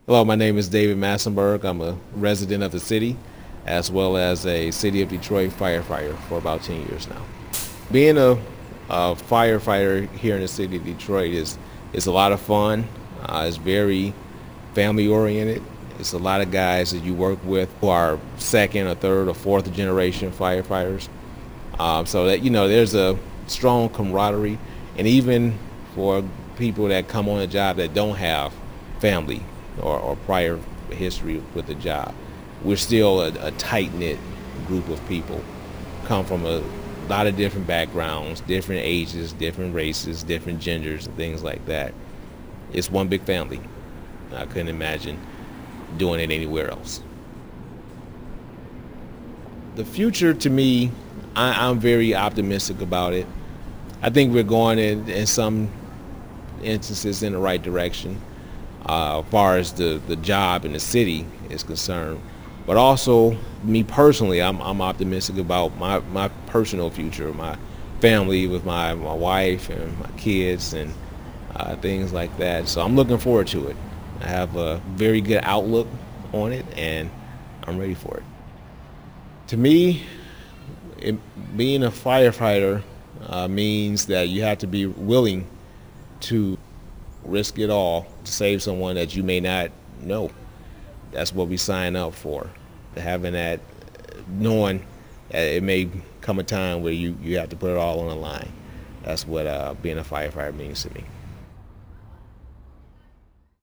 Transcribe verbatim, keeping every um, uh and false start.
Hello, my name is David Massenberg. I'm a resident of the city as well as a City of Detroit firefighter for about ten years now. Being a, a firefighter here in the city of Detroit is, is a lot of fun. Uh, it's very family oriented. It's a lot of guys that you work with who are second or third or fourth generation firefighters. Um, so that, you know, there's a strong camaraderie, and even for people that come on a job that don't have family or, or prior history with the job, we're still a, a tight-knit group of people, come from a lot of different backgrounds, different ages, different races, different genders, and things like that. It's one big family. I couldn't imagine doing it anywhere else. The future, to me, I, I'm very optimistic about it. I think we're going in, in some instances in the right direction uh, as far as the, the job in the city is concerned. But also, me personally, I'm, I'm optimistic about my, my personal future, my family with my, my wife and my kids and uh, things like that. So I'm looking forward to it. I have a very good outlook on it, and I'm ready for it. To me, it, being a firefighter uh, means that you have to be willing to risk it all to save someone that you may not know. That's what we sign up for. Having that, knowing that it may come a time where you, you have to put it all on the line. That's what uh, being a firefighter means to me.